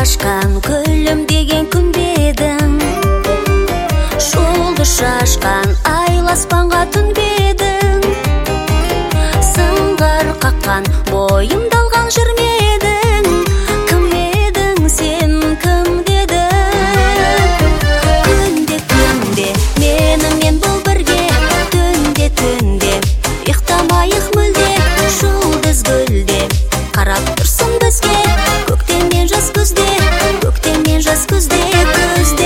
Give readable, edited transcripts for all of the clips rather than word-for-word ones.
шашқан гүлім деген күнбедің, жұлдыз шашқан айласпанға түнбедің, сыңғыр қаққан бойымдалған жүрмедің, кім едің сен, кім дедің? Күнде менімен бол бірге, түнде ұйықтамайық мүлде, жұлдыз гүлде қарап тұрсын бізге, көктеммен жаз күзде, көктеммен жаз күзде, күзде.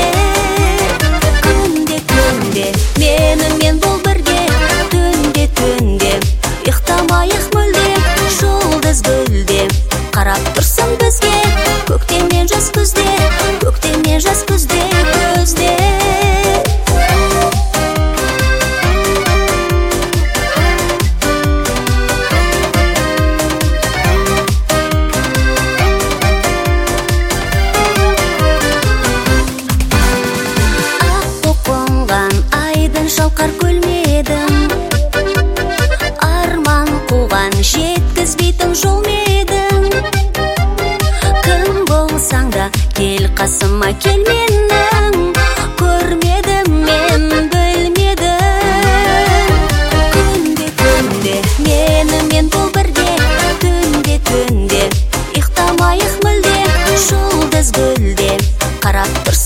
Күнде менімен бол бірге, түнде ұйықтамайық мүлде, жұлдыз гүлде қарап тұрсын бізге, көктеммен жаз күзде, көктеммен жаз күзде, күзде. Шалқар көлмедің, арман қуған жеткізбейтін жол медің. Кім болсаң да кел қасыма, кел менің, көрмедім мен білмедім. Күнде менімен бол бірге, түнде ұйықтамайық мүлде, жұлдыз гүлде қарап тұрсын